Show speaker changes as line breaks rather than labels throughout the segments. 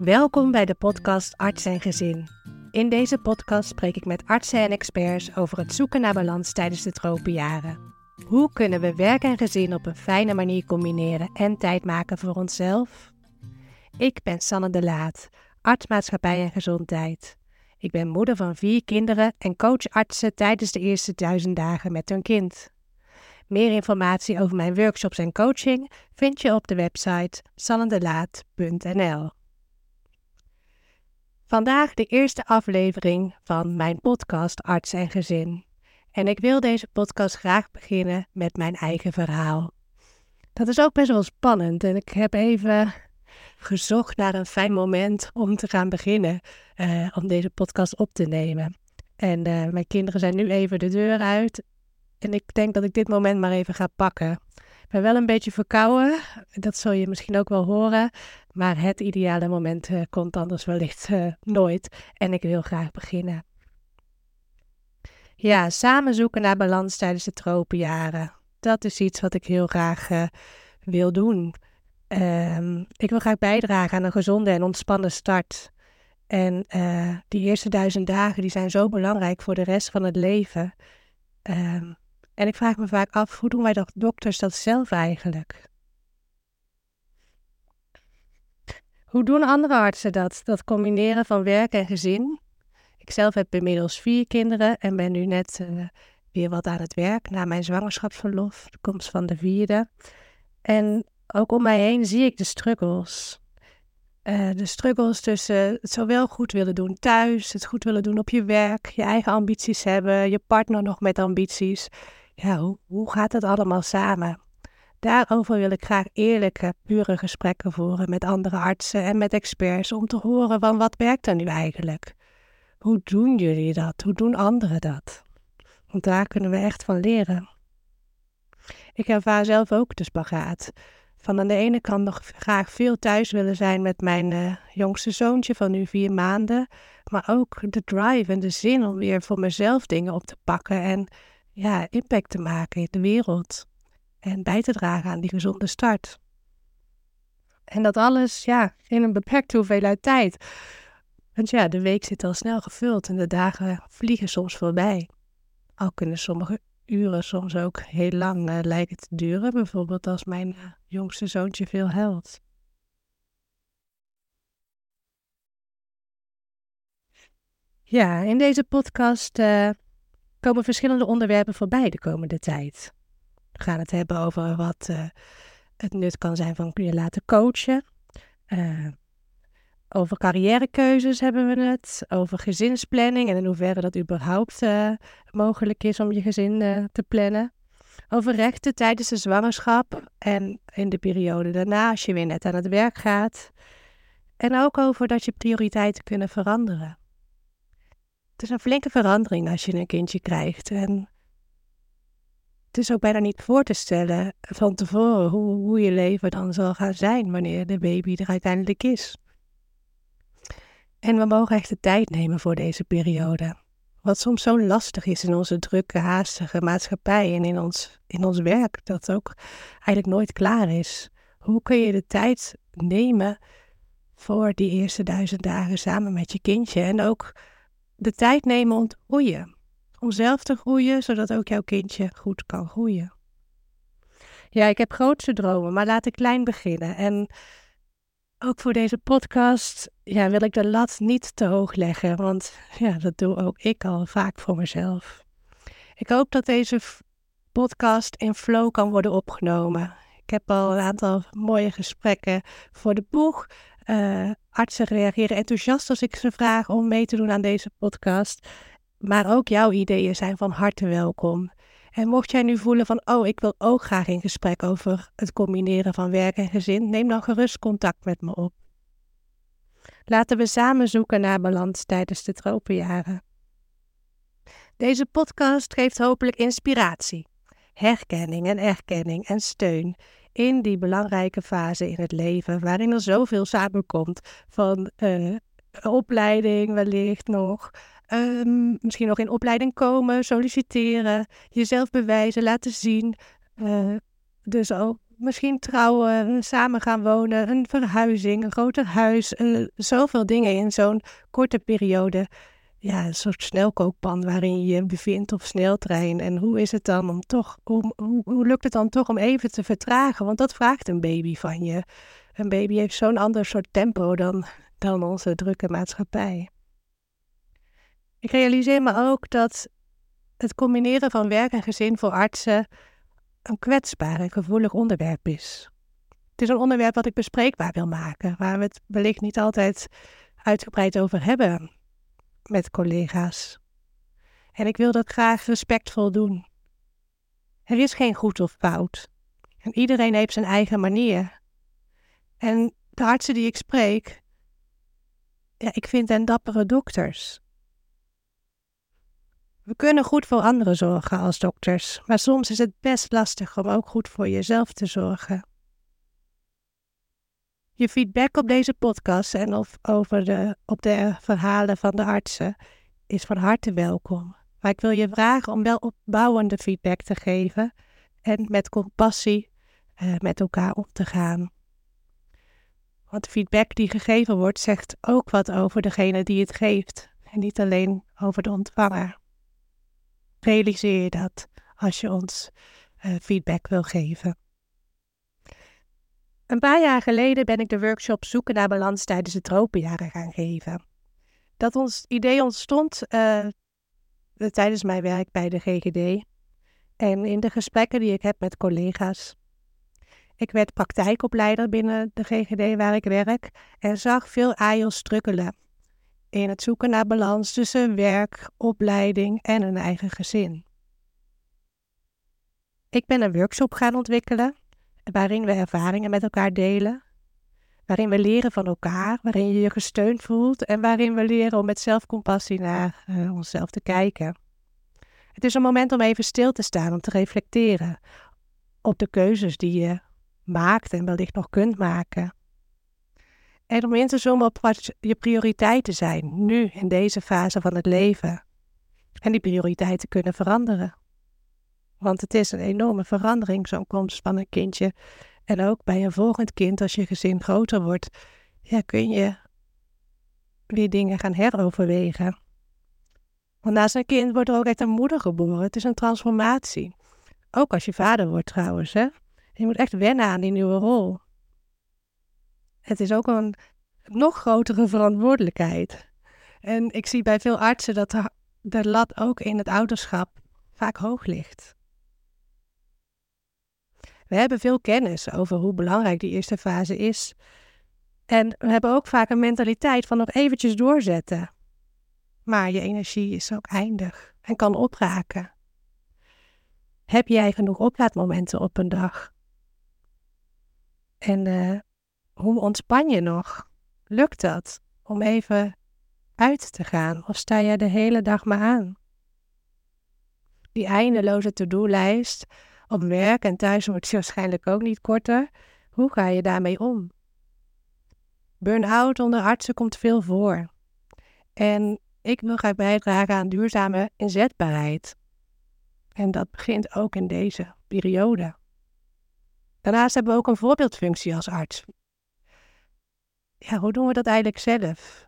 Welkom bij de podcast Arts en Gezin. In deze podcast spreek ik met artsen en experts over het zoeken naar balans tijdens de tropenjaren. Hoe kunnen we werk en gezin op een fijne manier combineren en tijd maken voor onszelf? Ik ben Sanne de Laat, arts maatschappij en gezondheid. Ik ben moeder van 4 kinderen en coach artsen tijdens de eerste 1000 dagen met hun kind. Meer informatie over mijn workshops en coaching vind je op de website sannedelaat.nl. Vandaag de eerste aflevering van mijn podcast Arts en Gezin. En ik wil deze podcast graag beginnen met mijn eigen verhaal. Dat is ook best wel spannend en ik heb even gezocht naar een fijn moment om te gaan beginnen, om deze podcast op te nemen. En mijn kinderen zijn nu even de deur uit en ik denk dat ik dit moment maar even ga pakken. Ik ben wel een beetje verkouden, dat zul je misschien ook wel horen, maar het ideale moment komt anders wellicht nooit en ik wil graag beginnen. Ja, samen zoeken naar balans tijdens de tropenjaren. Dat is iets wat ik heel graag wil doen. Ik wil graag bijdragen aan een gezonde en ontspannen start. En die eerste 1000 dagen die zijn zo belangrijk voor de rest van het leven. En ik vraag me vaak af, hoe doen wij dokters dat zelf eigenlijk? Hoe doen andere artsen dat? Dat combineren van werk en gezin? Ik zelf heb inmiddels 4 kinderen en ben nu net weer wat aan het werk na mijn zwangerschapsverlof, de komst van de 4e. En ook om mij heen zie ik de struggles. De struggles tussen het zowel goed willen doen thuis, het goed willen doen op je werk, je eigen ambities hebben, je partner nog met ambities. Ja, hoe gaat dat allemaal samen? Daarover wil ik graag eerlijke, pure gesprekken voeren met andere artsen en met experts om te horen van wat werkt er nu eigenlijk? Hoe doen jullie dat? Hoe doen anderen dat? Want daar kunnen we echt van leren. Ik ervaar zelf ook de spagaat. Van aan de ene kant nog graag veel thuis willen zijn met mijn jongste zoontje van nu 4 maanden. Maar ook de drive en de zin om weer voor mezelf dingen op te pakken. En ja, impact te maken in de wereld. En bij te dragen aan die gezonde start. En dat alles in een beperkte hoeveelheid tijd. Want ja, de week zit al snel gevuld en de dagen vliegen soms voorbij. Al kunnen sommige uren soms ook heel lang lijken te duren. Bijvoorbeeld als mijn jongste zoontje veel huilt. Ja, in deze podcast komen verschillende onderwerpen voorbij de komende tijd. We gaan het hebben over wat het nut kan zijn van je laten coachen. Over carrièrekeuzes hebben we het. Over gezinsplanning en in hoeverre dat überhaupt mogelijk is om je gezin te plannen. Over rechten tijdens de zwangerschap en in de periode daarna als je weer net aan het werk gaat. En ook over dat je prioriteiten kunnen veranderen. Het is een flinke verandering als je een kindje krijgt. En het is ook bijna niet voor te stellen van tevoren hoe je leven dan zal gaan zijn wanneer de baby er uiteindelijk is. En we mogen echt de tijd nemen voor deze periode. Wat soms zo lastig is in onze drukke, haastige maatschappij en in ons werk, dat ook eigenlijk nooit klaar is. Hoe kun je de tijd nemen voor die eerste 1000 dagen samen met je kindje? En ook de tijd nemen om te groeien. Om zelf te groeien, zodat ook jouw kindje goed kan groeien. Ja, ik heb grootse dromen, maar laat ik klein beginnen. En ook voor deze podcast wil ik de lat niet te hoog leggen, want dat doe ook ik al vaak voor mezelf. Ik hoop dat deze podcast in flow kan worden opgenomen. Ik heb al een aantal mooie gesprekken voor de boeg. Artsen reageren enthousiast als ik ze vraag om mee te doen aan deze podcast. Maar ook jouw ideeën zijn van harte welkom. En mocht jij nu voelen van, ik wil ook graag in gesprek over het combineren van werk en gezin, neem dan gerust contact met me op. Laten we samen zoeken naar balans tijdens de tropenjaren. Deze podcast geeft hopelijk inspiratie, herkenning en erkenning en steun in die belangrijke fase in het leven waarin er zoveel samenkomt van opleiding wellicht nog. Misschien nog in opleiding komen, solliciteren, jezelf bewijzen, laten zien. Dus ook misschien trouwen, samen gaan wonen, een verhuizing, een groter huis. Zoveel dingen in zo'n korte periode. Ja, een soort snelkookpan waarin je je bevindt of sneltrein. En hoe is het dan hoe lukt het dan toch om even te vertragen? Want dat vraagt een baby van je. Een baby heeft zo'n ander soort tempo dan onze drukke maatschappij. Ik realiseer me ook dat het combineren van werk en gezin voor artsen een kwetsbaar en gevoelig onderwerp is. Het is een onderwerp wat ik bespreekbaar wil maken, waar we het wellicht niet altijd uitgebreid over hebben met collega's. En ik wil dat graag respectvol doen. Er is geen goed of fout. En iedereen heeft zijn eigen manier. En de artsen die ik spreek, ik vind hen dappere dokters. We kunnen goed voor anderen zorgen als dokters, maar soms is het best lastig om ook goed voor jezelf te zorgen. Je feedback op deze podcast en op de verhalen van de artsen is van harte welkom. Maar ik wil je vragen om wel opbouwende feedback te geven en met compassie met elkaar om te gaan. Want feedback die gegeven wordt zegt ook wat over degene die het geeft en niet alleen over de ontvanger. Realiseer je dat als je ons feedback wil geven. Een paar jaar geleden ben ik de workshop Zoeken naar balans tijdens de tropenjaren gaan geven. Dat idee ontstond tijdens mijn werk bij de GGD en in de gesprekken die ik heb met collega's. Ik werd praktijkopleider binnen de GGD waar ik werk en zag veel AJOS struggelen in het zoeken naar balans tussen werk, opleiding en een eigen gezin. Ik ben een workshop gaan ontwikkelen waarin we ervaringen met elkaar delen, waarin we leren van elkaar, waarin je je gesteund voelt en waarin we leren om met zelfcompassie naar onszelf te kijken. Het is een moment om even stil te staan, om te reflecteren op de keuzes die je maakt en wellicht nog kunt maken. En om in te zoomen op wat je prioriteiten zijn, nu in deze fase van het leven. En die prioriteiten kunnen veranderen. Want het is een enorme verandering, zo'n komst van een kindje. En ook bij een volgend kind, als je gezin groter wordt, kun je weer dingen gaan heroverwegen. Want naast een kind wordt er ook echt een moeder geboren. Het is een transformatie. Ook als je vader wordt trouwens, hè. Je moet echt wennen aan die nieuwe rol. Het is ook een nog grotere verantwoordelijkheid. En ik zie bij veel artsen dat de lat ook in het ouderschap vaak hoog ligt. We hebben veel kennis over hoe belangrijk die eerste fase is. En we hebben ook vaak een mentaliteit van nog eventjes doorzetten. Maar je energie is ook eindig en kan opraken. Heb jij genoeg oplaadmomenten op een dag? En hoe ontspan je nog? Lukt dat om even uit te gaan? Of sta je de hele dag maar aan? Die eindeloze to-do-lijst op werk en thuis wordt waarschijnlijk ook niet korter. Hoe ga je daarmee om? Burn-out onder artsen komt veel voor. En ik wil graag bijdragen aan duurzame inzetbaarheid. En dat begint ook in deze periode. Daarnaast hebben we ook een voorbeeldfunctie als arts. Ja, hoe doen we dat eigenlijk zelf?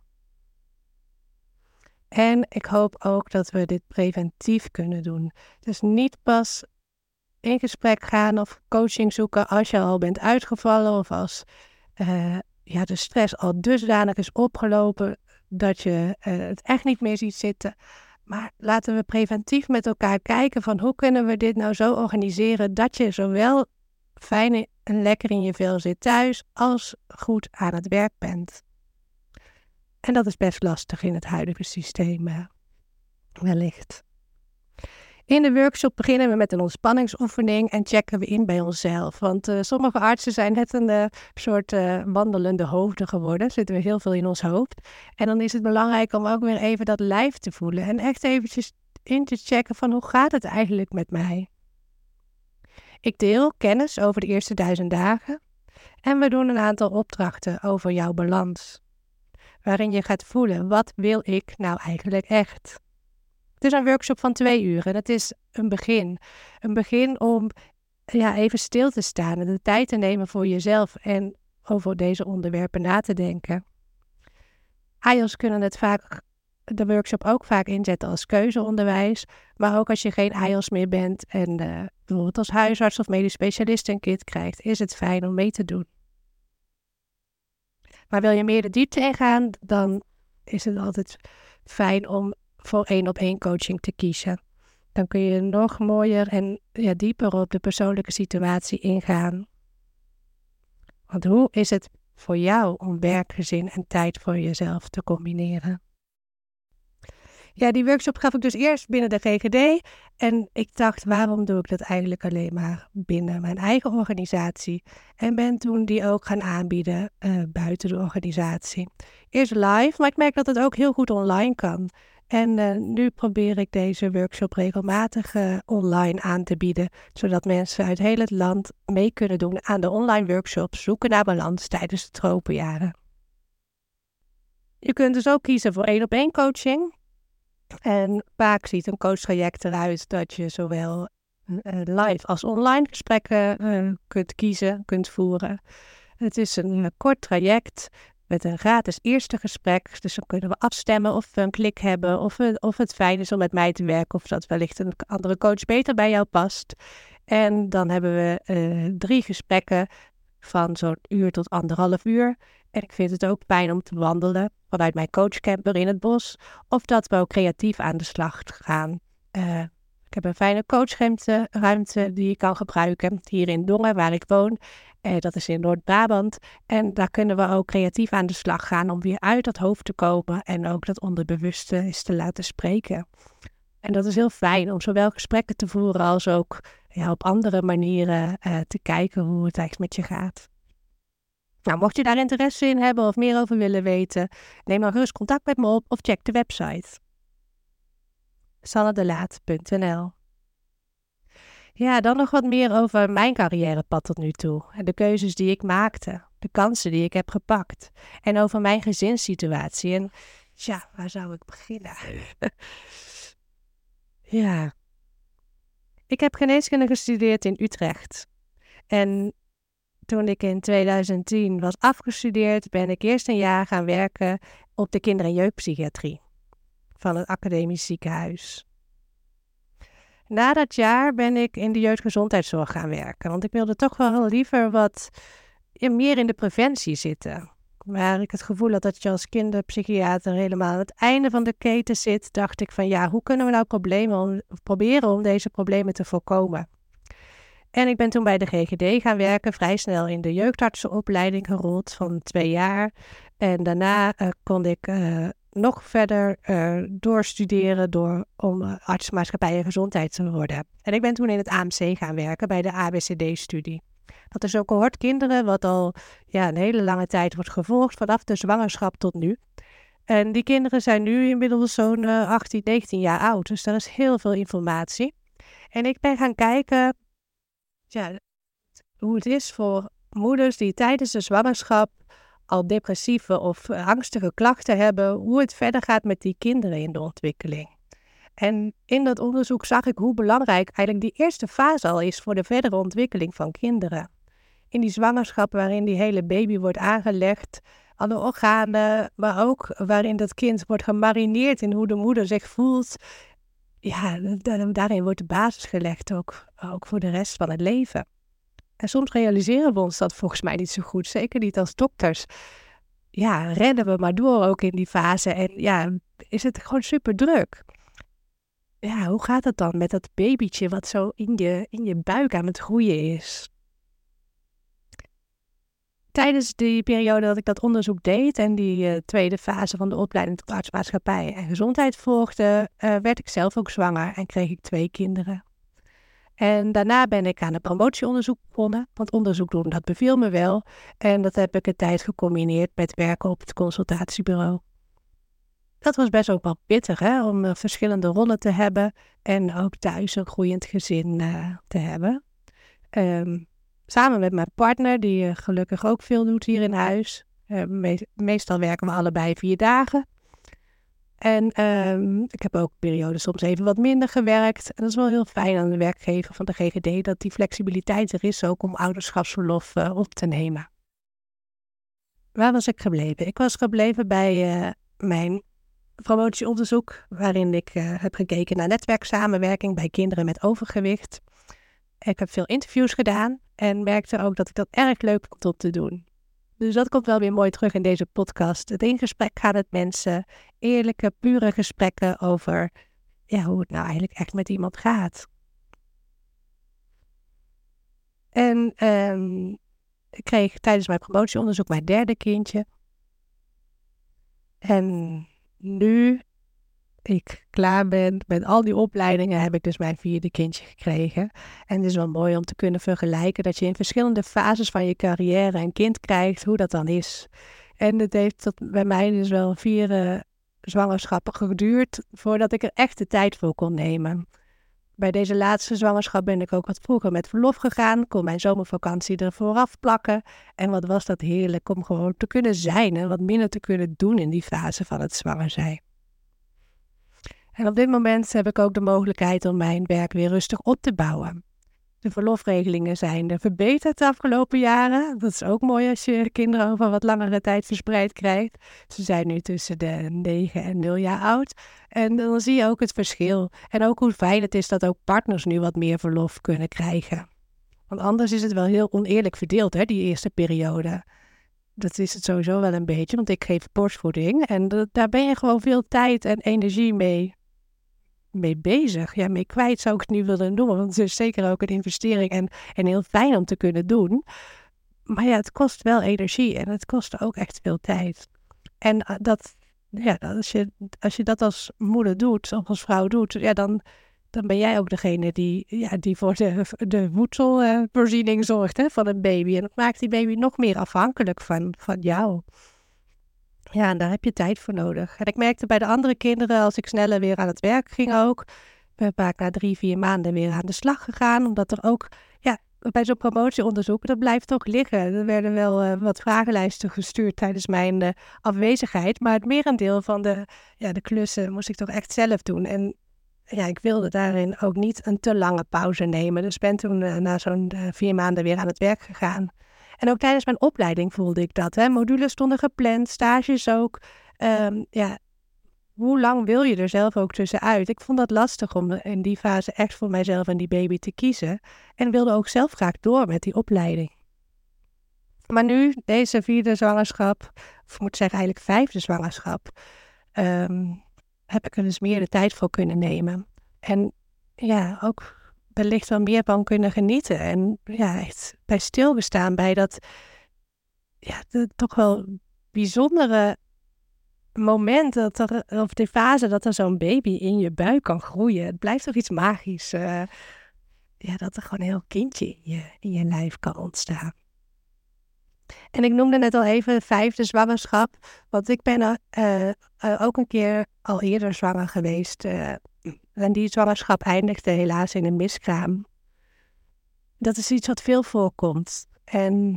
En ik hoop ook dat we dit preventief kunnen doen. Dus niet pas in gesprek gaan of coaching zoeken als je al bent uitgevallen of als de stress al dusdanig is opgelopen dat je het echt niet meer ziet zitten. Maar laten we preventief met elkaar kijken van hoe kunnen we dit nou zo organiseren dat je zowel fijn en lekker in je vel zit thuis als goed aan het werk bent. En dat is best lastig in het huidige systeem, wellicht. In de workshop beginnen we met een ontspanningsoefening en checken we in bij onszelf. Want sommige artsen zijn net een soort wandelende hoofden geworden. Zitten we heel veel in ons hoofd. En dan is het belangrijk om ook weer even dat lijf te voelen. En echt eventjes in te checken van hoe gaat het eigenlijk met mij? Ik deel kennis over de eerste 1000 dagen. En we doen een aantal opdrachten over jouw balans. Waarin je gaat voelen, wat wil ik nou eigenlijk echt? Het is een workshop van 2 uur en het is een begin. Een begin om even stil te staan en de tijd te nemen voor jezelf en over deze onderwerpen na te denken. AIOS kunnen de workshop ook vaak inzetten als keuzeonderwijs, maar ook als je geen AIOS meer bent en bijvoorbeeld als huisarts of medisch specialist een kind krijgt, is het fijn om mee te doen. Maar wil je meer de diepte ingaan, dan is het altijd fijn om voor 1-op-1 coaching te kiezen. Dan kun je nog mooier en dieper op de persoonlijke situatie ingaan. Want hoe is het voor jou om werk, gezin en tijd voor jezelf te combineren? Ja, die workshop gaf ik dus eerst binnen de GGD. En ik dacht, waarom doe ik dat eigenlijk alleen maar binnen mijn eigen organisatie? En ben toen die ook gaan aanbieden buiten de organisatie. Eerst live, maar ik merk dat het ook heel goed online kan. En nu probeer ik deze workshop regelmatig online aan te bieden, zodat mensen uit heel het land mee kunnen doen aan de online workshops Zoeken naar balans tijdens de tropenjaren. Je kunt dus ook kiezen voor 1-op-1 coaching. En vaak ziet een coachtraject eruit dat je zowel live als online gesprekken kunt voeren. Het is een kort traject met een gratis eerste gesprek. Dus dan kunnen we afstemmen of we een klik hebben, of het fijn is om met mij te werken, of dat wellicht een andere coach beter bij jou past. En dan hebben we 3 gesprekken van zo'n uur tot 1,5 uur. En ik vind het ook fijn om te wandelen vanuit mijn coachcamper in het bos. Of dat we ook creatief aan de slag gaan. Ik heb een fijne coachruimte die je kan gebruiken. Hier in Dongen, waar ik woon. Dat is in Noord-Brabant. En daar kunnen we ook creatief aan de slag gaan om weer uit dat hoofd te komen. En ook dat onderbewuste eens te laten spreken. En dat is heel fijn om zowel gesprekken te voeren als ook op andere manieren te kijken hoe het eigenlijk met je gaat. Nou, mocht je daar interesse in hebben of meer over willen weten, neem dan gerust contact met me op of check de website. sannedelaat.nl. Ja, dan nog wat meer over mijn carrièrepad tot nu toe. De keuzes die ik maakte, de kansen die ik heb gepakt. En over mijn gezinssituatie. En waar zou ik beginnen? Ja. Ik heb geneeskunde gestudeerd in Utrecht. En toen ik in 2010 was afgestudeerd, ben ik eerst een jaar gaan werken op de kinder- en jeugdpsychiatrie van het academisch ziekenhuis. Na dat jaar ben ik in de jeugdgezondheidszorg gaan werken, want ik wilde toch wel liever wat meer in de preventie zitten. Waar ik het gevoel had dat je als kinderpsychiater helemaal aan het einde van de keten zit, dacht ik van hoe kunnen we nou proberen om deze problemen te voorkomen? En ik ben toen bij de GGD gaan werken, vrij snel in de jeugdartsenopleiding gerold van 2 jaar. En daarna kon ik nog verder doorstuderen om artsenmaatschappij en gezondheid te worden. En ik ben toen in het AMC gaan werken bij de ABCD-studie. Dat is een cohort kinderen wat al een hele lange tijd wordt gevolgd, vanaf de zwangerschap tot nu. En die kinderen zijn nu inmiddels zo'n 18, 19 jaar oud, dus daar is heel veel informatie. En ik ben gaan kijken hoe het is voor moeders die tijdens de zwangerschap al depressieve of angstige klachten hebben, hoe het verder gaat met die kinderen in de ontwikkeling. En in dat onderzoek zag ik hoe belangrijk eigenlijk die eerste fase al is voor de verdere ontwikkeling van kinderen. In die zwangerschap waarin die hele baby wordt aangelegd, alle organen, maar ook waarin dat kind wordt gemarineerd in hoe de moeder zich voelt. Daarin wordt de basis gelegd ook voor de rest van het leven. En soms realiseren we ons dat volgens mij niet zo goed, zeker niet als dokters. Rennen we maar door ook in die fase en is het gewoon super druk. Hoe gaat het dan met dat babytje wat zo in je buik aan het groeien is? Tijdens die periode dat ik dat onderzoek deed en die tweede fase van de opleiding tot artsmaatschappij en gezondheid volgde, werd ik zelf ook zwanger en kreeg ik 2 kinderen. En daarna ben ik aan het promotieonderzoek begonnen, want onderzoek doen, dat beviel me wel. En dat heb ik een tijd gecombineerd met werken op het consultatiebureau. Dat was best ook wel pittig, om verschillende rollen te hebben en ook thuis een groeiend gezin te hebben. Samen met mijn partner, die gelukkig ook veel doet hier in huis. Meestal werken we allebei 4 dagen. En ik heb ook periodes soms even wat minder gewerkt. En dat is wel heel fijn aan de werkgever van de GGD, dat die flexibiliteit er is ook om ouderschapsverlof op te nemen. Waar was ik gebleven? Ik was gebleven bij mijn promotieonderzoek, waarin ik heb gekeken naar netwerksamenwerking bij kinderen met overgewicht. Ik heb veel interviews gedaan en merkte ook dat ik dat erg leuk vond om te doen. Dus dat komt wel weer mooi terug in deze podcast. Het in gesprek gaan met mensen, eerlijke, pure gesprekken over hoe het nou eigenlijk echt met iemand gaat. En ik kreeg tijdens mijn promotieonderzoek mijn derde kindje. En nu ik klaar ben met al die opleidingen, heb ik dus mijn vierde kindje gekregen. En het is wel mooi om te kunnen vergelijken dat je in verschillende fases van je carrière een kind krijgt, hoe dat dan is. En het heeft bij mij dus wel 4 zwangerschappen geduurd voordat ik er echt de tijd voor kon nemen. Bij deze laatste zwangerschap ben ik ook wat vroeger met verlof gegaan, kon mijn zomervakantie er vooraf plakken. En wat was dat heerlijk om gewoon te kunnen zijn en wat minder te kunnen doen in die fase van het zwanger zijn. En op dit moment heb ik ook de mogelijkheid om mijn werk weer rustig op te bouwen. De verlofregelingen zijn verbeterd de afgelopen jaren. Dat is ook mooi als je kinderen over wat langere tijd verspreid krijgt. Ze zijn nu tussen de 9 en 0 jaar oud. En dan zie je ook het verschil. En ook hoe fijn het is dat ook partners nu wat meer verlof kunnen krijgen. Want anders is het wel heel oneerlijk verdeeld, hè, die eerste periode. Dat is het sowieso wel een beetje, want ik geef borstvoeding. En daar ben je gewoon veel tijd en energie mee bezig. Ja, mee kwijt zou ik het niet willen noemen, want het is zeker ook een investering en heel fijn om te kunnen doen. Maar ja, het kost wel energie en het kost ook echt veel tijd. En als je dat als moeder doet, of als vrouw doet, dan ben jij ook degene die voor de voedselvoorziening zorgt, hè, van een baby. En dat maakt die baby nog meer afhankelijk van jou. Ja, en daar heb je tijd voor nodig. En ik merkte bij de andere kinderen, als ik sneller weer aan het werk ging ook, ik ben vaak na 3-4 maanden weer aan de slag gegaan, omdat er ook, bij zo'n promotieonderzoek, dat blijft ook liggen. Er werden wel wat vragenlijsten gestuurd tijdens mijn afwezigheid, maar het merendeel van de klussen moest ik toch echt zelf doen. En ja, ik wilde daarin ook niet een te lange pauze nemen. Dus ben toen na zo'n 4 maanden weer aan het werk gegaan. En ook tijdens mijn opleiding voelde ik dat. Hè. Modules stonden gepland, stages ook. Hoe lang wil je er zelf ook tussenuit? Ik vond dat lastig om in die fase echt voor mijzelf en die baby te kiezen. En wilde ook zelf graag door met die opleiding. Maar nu, deze 4e zwangerschap, of ik moet zeggen eigenlijk 5e zwangerschap, heb ik er dus meer de tijd voor kunnen nemen. En ja, ook wellicht wel meer van kunnen genieten. En ja, echt bij stilgestaan bij dat toch wel bijzondere moment of de fase dat er zo'n baby in je buik kan groeien. Het blijft toch iets magisch. Dat er gewoon een heel kindje in je lijf kan ontstaan. En ik noemde net al even 5e zwangerschap. Want ik ben ook een keer al eerder zwanger geweest. En die zwangerschap eindigde helaas in een miskraam. Dat is iets wat veel voorkomt. En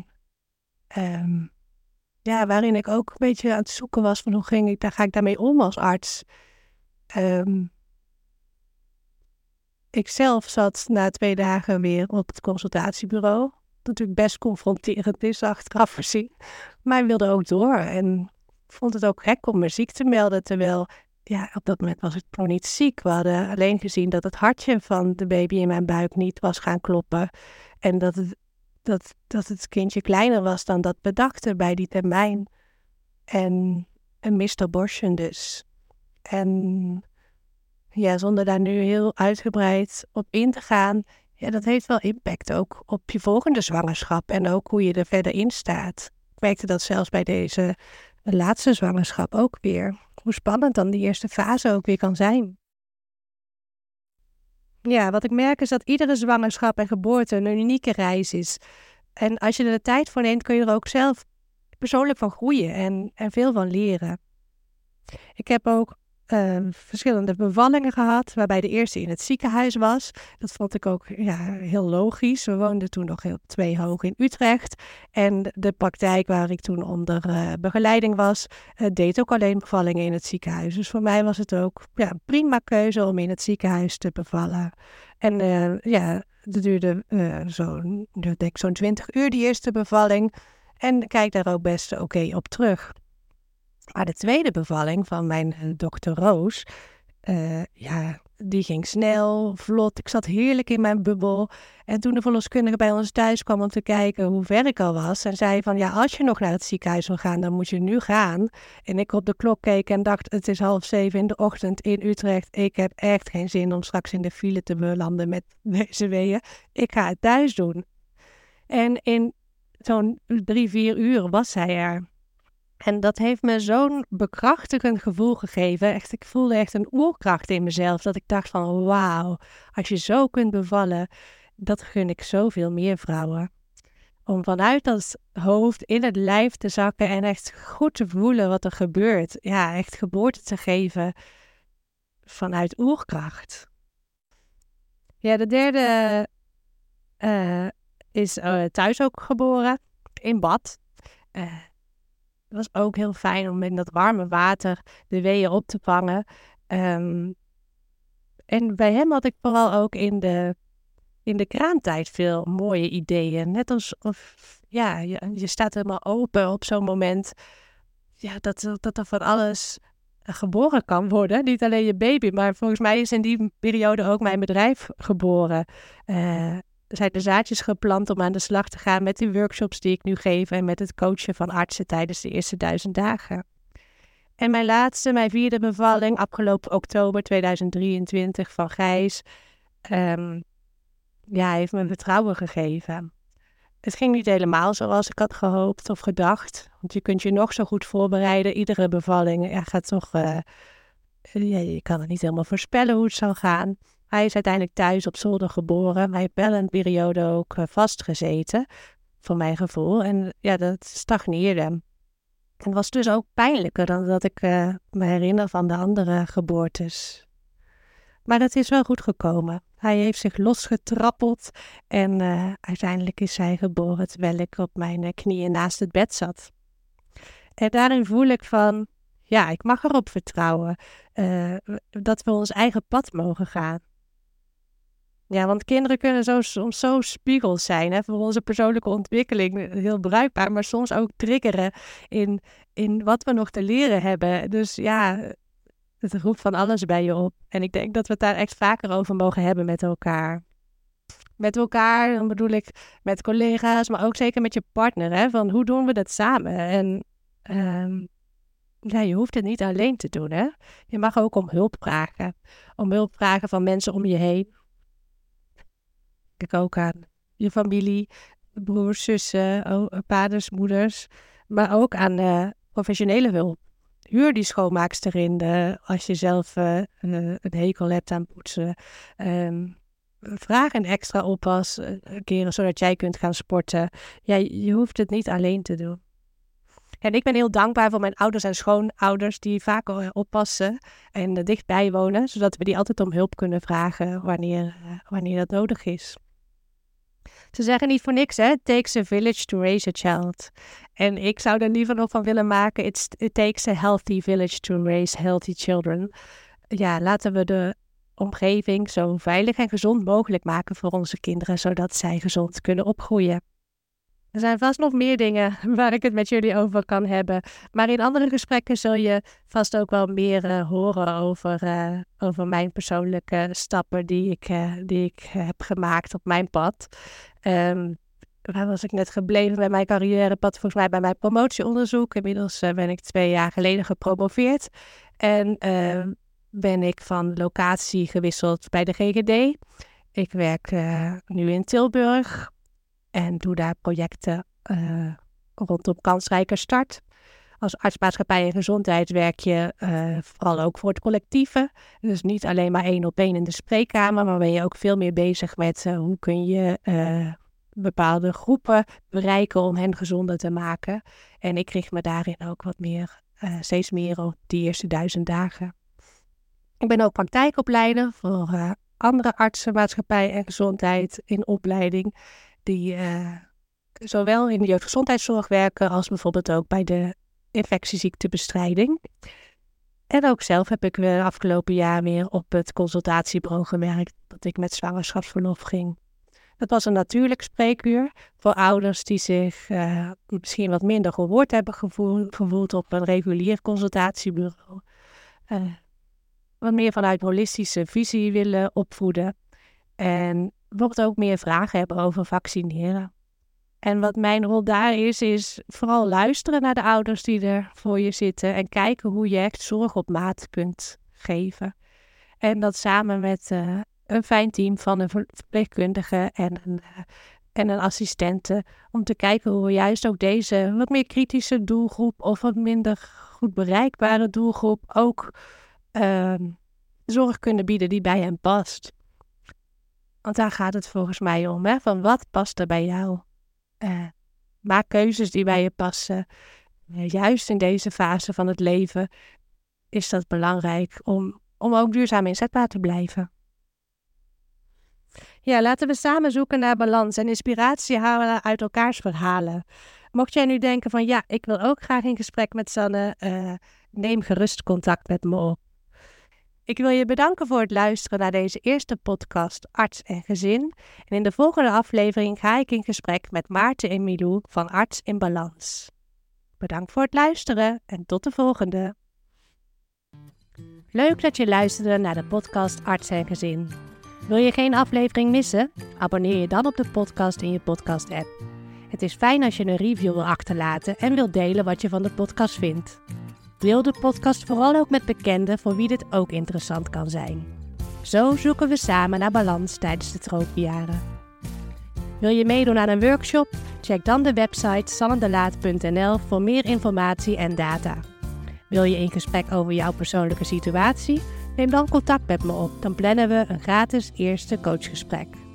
waarin ik ook een beetje aan het zoeken was van hoe ga ik daarmee om als arts. Ik zelf zat na 2 dagen weer op het consultatiebureau. Wat natuurlijk best confronterend is, achteraf gezien. Maar ik wilde ook door en vond het ook gek om me ziek te melden. Terwijl, op dat moment was ik nog niet ziek. We hadden alleen gezien dat het hartje van de baby in mijn buik niet was gaan kloppen. En dat het kindje kleiner was dan dat we dachten bij die termijn. En een missed abortion dus. En zonder daar nu heel uitgebreid op in te gaan, dat heeft wel impact ook op je volgende zwangerschap en ook hoe je er verder in staat. Ik merkte dat zelfs bij deze laatste zwangerschap ook weer. Hoe spannend dan die eerste fase ook weer kan zijn. Ja, wat ik merk is dat iedere zwangerschap en geboorte een unieke reis is. En als je er de tijd voor neemt, kun je er ook zelf persoonlijk van groeien en veel van leren. Ik heb ook verschillende bevallingen gehad, waarbij de eerste in het ziekenhuis was. Dat vond ik ook heel logisch. We woonden toen nog op 2 Hoog in Utrecht. En de praktijk waar ik toen onder begeleiding was, deed ook alleen bevallingen in het ziekenhuis. Dus voor mij was het ook een prima keuze om in het ziekenhuis te bevallen. En dat duurde zo'n 20 uur, die eerste bevalling. En ik kijk daar ook best oké op terug. Maar de tweede bevalling van mijn dokter Roos, die ging snel, vlot. Ik zat heerlijk in mijn bubbel. En toen de verloskundige bij ons thuis kwam om te kijken hoe ver ik al was, en zei van, als je nog naar het ziekenhuis wil gaan, dan moet je nu gaan. En ik op de klok keek en dacht, het is 6:30 in de ochtend in Utrecht. Ik heb echt geen zin om straks in de file te belanden met deze weeën. Ik ga het thuis doen. En in zo'n 3-4 uur was zij er. En dat heeft me zo'n bekrachtigend gevoel gegeven. Echt, ik voelde echt een oerkracht in mezelf. Dat ik dacht van, wauw, als je zo kunt bevallen, dat gun ik zoveel meer vrouwen. Om vanuit dat hoofd in het lijf te zakken en echt goed te voelen wat er gebeurt. Ja, echt geboorte te geven vanuit oerkracht. Ja, de derde is thuis ook geboren, in bad. Het was ook heel fijn om in dat warme water de weeën op te vangen. En bij hem had ik vooral ook in de kraamtijd veel mooie ideeën. Net alsof, je staat helemaal open op zo'n moment. Ja, dat er van alles geboren kan worden. Niet alleen je baby, maar volgens mij is in die periode ook mijn bedrijf geboren. Er zijn de zaadjes geplant om aan de slag te gaan met die workshops die ik nu geef en met het coachen van artsen tijdens de eerste 1000 dagen. En mijn 4e bevalling, afgelopen oktober 2023 van Gijs, heeft me vertrouwen gegeven. Het ging niet helemaal zoals ik had gehoopt of gedacht. Want je kunt je nog zo goed voorbereiden. Iedere bevalling gaat toch... je kan het niet helemaal voorspellen hoe het zal gaan. Hij is uiteindelijk thuis op zolder geboren. Hij heeft wel een periode ook vastgezeten, voor mijn gevoel. En dat stagneerde. En het was dus ook pijnlijker dan dat ik me herinner van de andere geboortes. Maar het is wel goed gekomen. Hij heeft zich losgetrappeld en uiteindelijk is hij geboren terwijl ik op mijn knieën naast het bed zat. En daarin voel ik van, ik mag erop vertrouwen dat we ons eigen pad mogen gaan. Ja, want kinderen kunnen soms zo spiegels zijn, hè, voor onze persoonlijke ontwikkeling. Heel bruikbaar, maar soms ook triggeren in wat we nog te leren hebben. Dus het roept van alles bij je op. En ik denk dat we het daar echt vaker over mogen hebben met elkaar. Met elkaar, dan bedoel ik met collega's, maar ook zeker met je partner. Hè, van hoe doen we dat samen? En je hoeft het niet alleen te doen. Hè? Je mag ook om hulp vragen. Om hulp vragen van mensen om je heen. Kijk ook aan je familie, broers, zussen, vaders, moeders. Maar ook aan professionele hulp. Huur die schoonmaakster in als je zelf een hekel hebt aan poetsen. Vraag een extra oppas keren zodat jij kunt gaan sporten. Je hoeft het niet alleen te doen. En ik ben heel dankbaar voor mijn ouders en schoonouders die vaak oppassen en dichtbij wonen. Zodat we die altijd om hulp kunnen vragen wanneer dat nodig is. Ze zeggen niet voor niks, hè? It takes a village to raise a child. En ik zou er liever nog van willen maken, it takes a healthy village to raise healthy children. Ja, laten we de omgeving zo veilig en gezond mogelijk maken voor onze kinderen, zodat zij gezond kunnen opgroeien. Er zijn vast nog meer dingen waar ik het met jullie over kan hebben. Maar in andere gesprekken zul je vast ook wel meer horen over mijn persoonlijke stappen die ik heb gemaakt op mijn pad. Waar was ik net gebleven bij mijn carrièrepad? Volgens mij bij mijn promotieonderzoek. Inmiddels ben ik 2 jaar geleden gepromoveerd. En ben ik van locatie gewisseld bij de GGD. Ik werk nu in Tilburg. En doe daar projecten rondom kansrijke start. Als artsmaatschappij en gezondheid werk je vooral ook voor het collectieve. Dus niet alleen maar 1-op-1 in de spreekkamer, maar ben je ook veel meer bezig met hoe kun je bepaalde groepen bereiken om hen gezonder te maken. En ik richt me daarin ook steeds meer op die eerste 1000 dagen. Ik ben ook praktijkopleider voor andere artsen, maatschappij en gezondheid in opleiding. Die zowel in de jeugdgezondheidszorg werken als bijvoorbeeld ook bij de infectieziektebestrijding. En ook zelf heb ik de afgelopen jaar weer op het consultatiebureau gewerkt dat ik met zwangerschapsverlof ging. Dat was een natuurlijk spreekuur voor ouders die zich misschien wat minder gehoord hebben gevoeld op een regulier consultatiebureau. Wat meer vanuit holistische visie willen opvoeden. En bijvoorbeeld ook meer vragen hebben over vaccineren. En wat mijn rol daar is vooral luisteren naar de ouders die er voor je zitten. En kijken hoe je echt zorg op maat kunt geven. En dat samen met een fijn team van een verpleegkundige en een assistente. Om te kijken hoe we juist ook deze wat meer kritische doelgroep of wat minder goed bereikbare doelgroep ook zorg kunnen bieden die bij hen past. Want daar gaat het volgens mij om, hè? Van wat past er bij jou? Maak keuzes die bij je passen. Juist in deze fase van het leven is dat belangrijk om ook duurzaam inzetbaar te blijven. Ja, laten we samen zoeken naar balans en inspiratie halen uit elkaars verhalen. Mocht jij nu denken van ja, ik wil ook graag in gesprek met Sanne, neem gerust contact met me op. Ik wil je bedanken voor het luisteren naar deze eerste podcast Arts en Gezin. En in de volgende aflevering ga ik in gesprek met Maarten en Milou van Arts in Balans. Bedankt voor het luisteren en tot de volgende. Leuk dat je luisterde naar de podcast Arts en Gezin. Wil je geen aflevering missen? Abonneer je dan op de podcast in je podcast-app. Het is fijn als je een review wil achterlaten en wilt delen wat je van de podcast vindt. Deel de podcast vooral ook met bekenden voor wie dit ook interessant kan zijn. Zo zoeken we samen naar balans tijdens de tropenjaren. Wil je meedoen aan een workshop? Check dan de website sannendelaat.nl voor meer informatie en data. Wil je in gesprek over jouw persoonlijke situatie? Neem dan contact met me op, dan plannen we een gratis eerste coachgesprek.